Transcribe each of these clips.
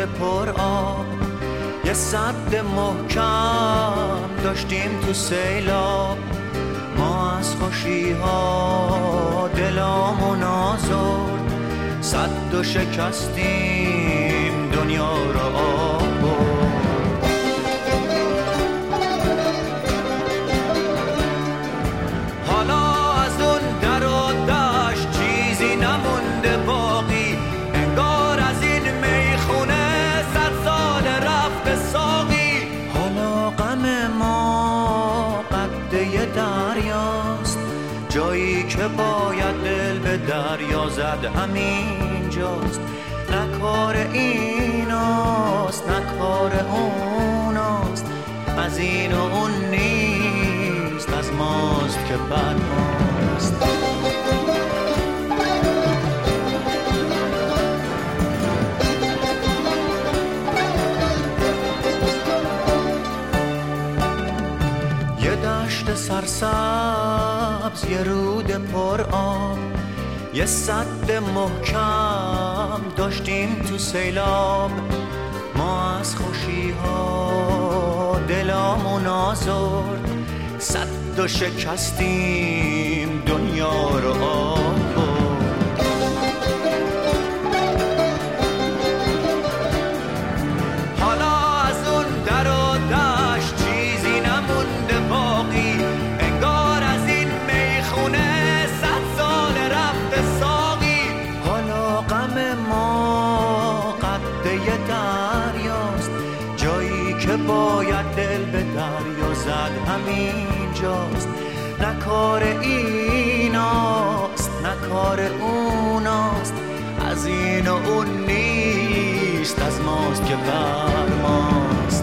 پر آب، یه سد محکم داشتیم تو سیلاب. ما از خوشی ها دلامون آزرد، سد و شکستیم دنیا رو آب برد. حالا از اون در و دشت چیزی نمونده باقی، انگار از این میخونه 100 سال رفته ساقی. حالا غم ما قده دریاست، جایی که باید دل به دریا زد همینجاست. نه کار ایناست نه کار اوناست، از این و اون نیست، از ماست که بر ماست. یه دشت سرسبز، یه رود پر آب، یه سد محکم داشتیم تو سیلاب. ما از خوشی ها دلامون آزرد، سد و شکستیم دنیا رو آب برد. حالا از اون در و دشت چیزی نمونده باقی، انگار از این میخونه 100 سال رفته ساقی. حالا غم ما قده دریاست، جایی که باید دل به دریا زد همینجاست. نه کار ایناست نه کار اوناست، از این و اون نیست، از ماست که بر ماست.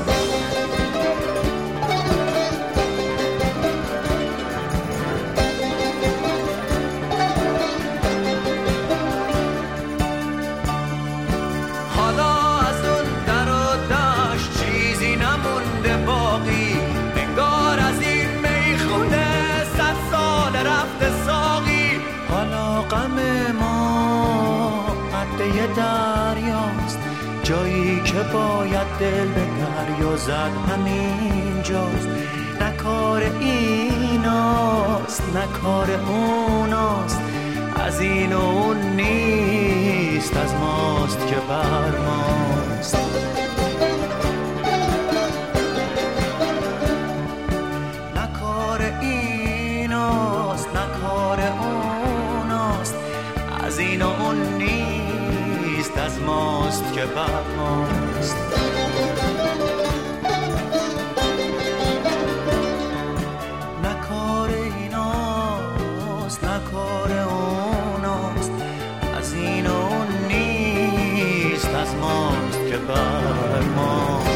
حالا از اون در و دشت چیزی نمونده باقی، انگار از این میخونه 100 سال رفته ساقی. حالا غم ما قده دریاست، جایی که باید دل به دریا زد همینجاست. نه کار ایناست نه کار اوناست، از این و اون نیست، از ماست که بر ماست. نه کار ایناست نه کار اوناست، از این و اون نیست، از ماست که بر ماست. نه کار ایناست نه کار اوناست، از این و اون نیست، از ماست که بر ماست.